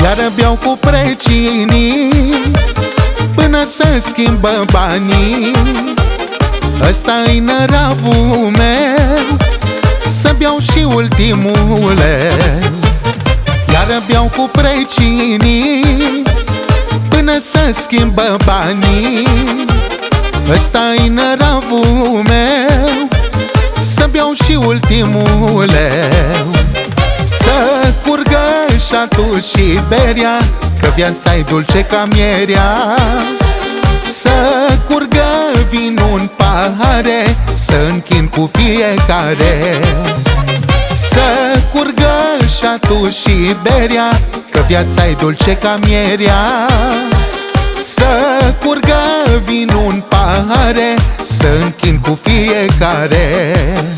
Iar beau cu precinii până să schimbă banii. Ăsta-i năravul meu, să beau și ultimule. Iar beau cu precinii până să schimbă banii. Ăsta-i năravul meu, să beau și ultimule. Să curgă șatul și berea, că viața-i dulce ca mierea. Să curgă vinul în pahare, să închin cu fiecare. Să curgă șatul și berea, că viața-i dulce ca mierea. Să curgă vinul în pahare, să închin cu fiecare.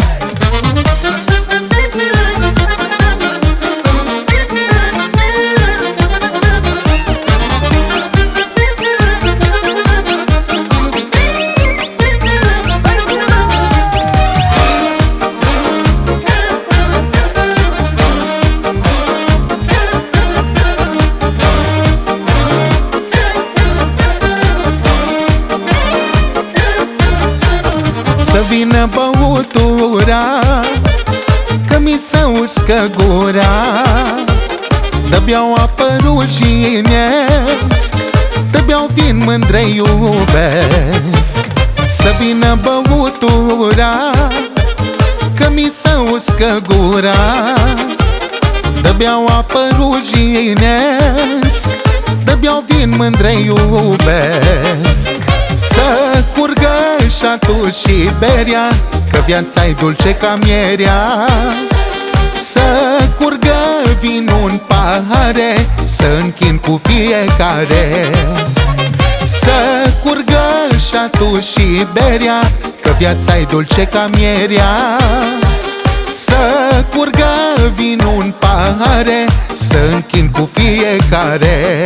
Să vină băutura, că mi se uscă gura. Dă beau apă ruginesc, dă beau vin mândre iubesc. Să vină băutura, că mi se uscă gura. Dă beau apă ruginesc, dă beau vin mândre iubesc. Să curgă șatul și berea, că viața-i dulce ca mierea. Să curgă vinul în pahare, să închin cu fiecare. Să curgă șatul și berea, că viața-i dulce ca mierea. Să curgă vinul în pahare, să închin cu fiecare.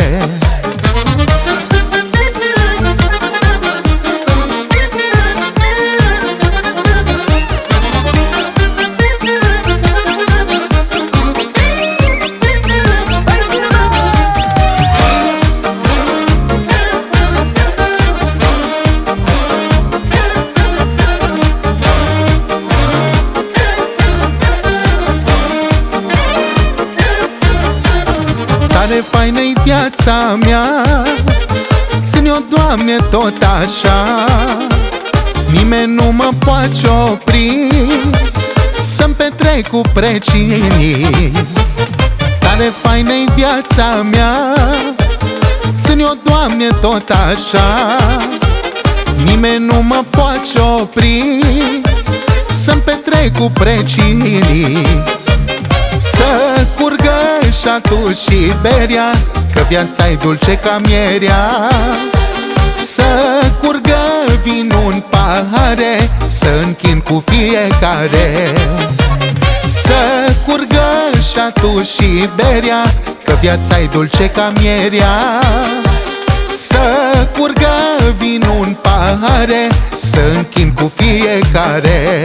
Tare faină-i viața mea, ține-o, Doamne, tot așa. Nimeni nu mă poate opri, să-mi petrec cu precinii. Tare faină-i viața mea, ține-o, Doamne, tot așa. Nimeni nu mă poate opri, să-mi petrec cu precinii. Să curgă șatul și berea, că viața-i dulce ca mierea. Să curgă vinul în pahare, să închin cu fiecare. Să curgă șatul și berea, că viața-i dulce ca mierea. Să curgă vinul în pahare, să închin cu fiecare.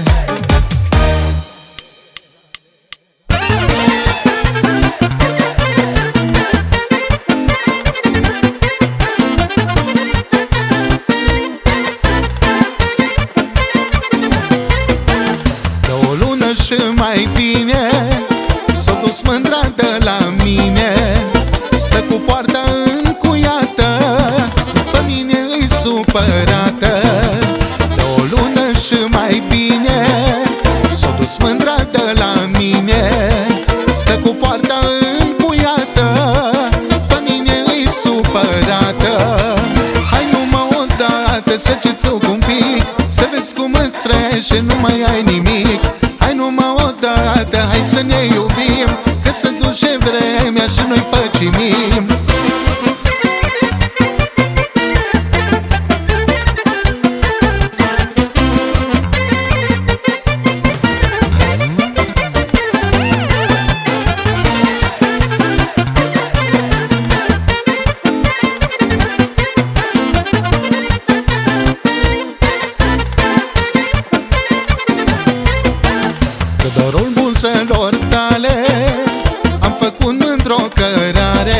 Și mai bine s-o dus mândra de la mine. Stă cu poarta încuiată, pe mine îi supărată. De o lună și mai bine s-o dus mândra de la mine. Stă cu poarta încuiată, pe mine îi supărată. Hai numai odată să ce-ți un pic, să vezi cum îți trece, nu mai ai nimic. Hai numai odată, hai să ne iubim, că se duce vremea și noi păcimim. Dorul buzelor tale am făcut mândr-o cărare.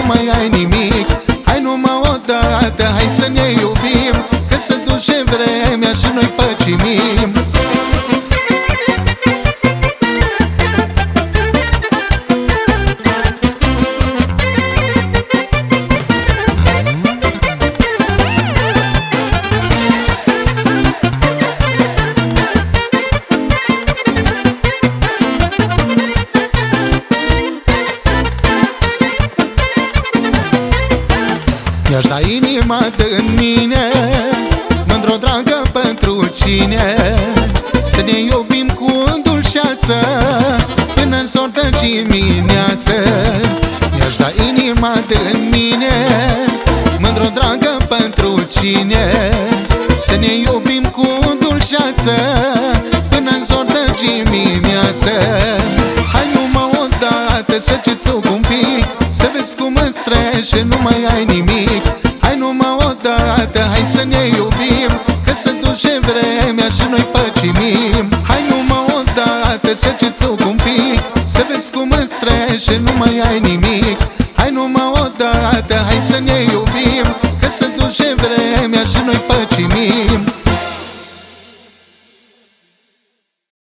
mai ai nimic. Hai numai odată, hai să ne iubim, că se duce vremea și noi păcimim. Mi-aș da inima din mine, mândr-o dragă pentru cine, să ne iubim cu dulceață până în zor de dimineață. Mi-aș da inima din mine, mândr-o dragă pentru cine, să ne iubim cu dulceață până în zor de dimineață. Hai numai odată să cețuc un pic, să vezi cum îți trece, nu mai ai nimic. Hai numai odată, hai să ne iubim, că se duce vremea și noi păcimim. Hai numai odată să cețuc un pic, să vezi cum îți trece, nu mai ai nimic. Hai numai odată, hai să ne iubim, că se duce vremea și noi păcimim.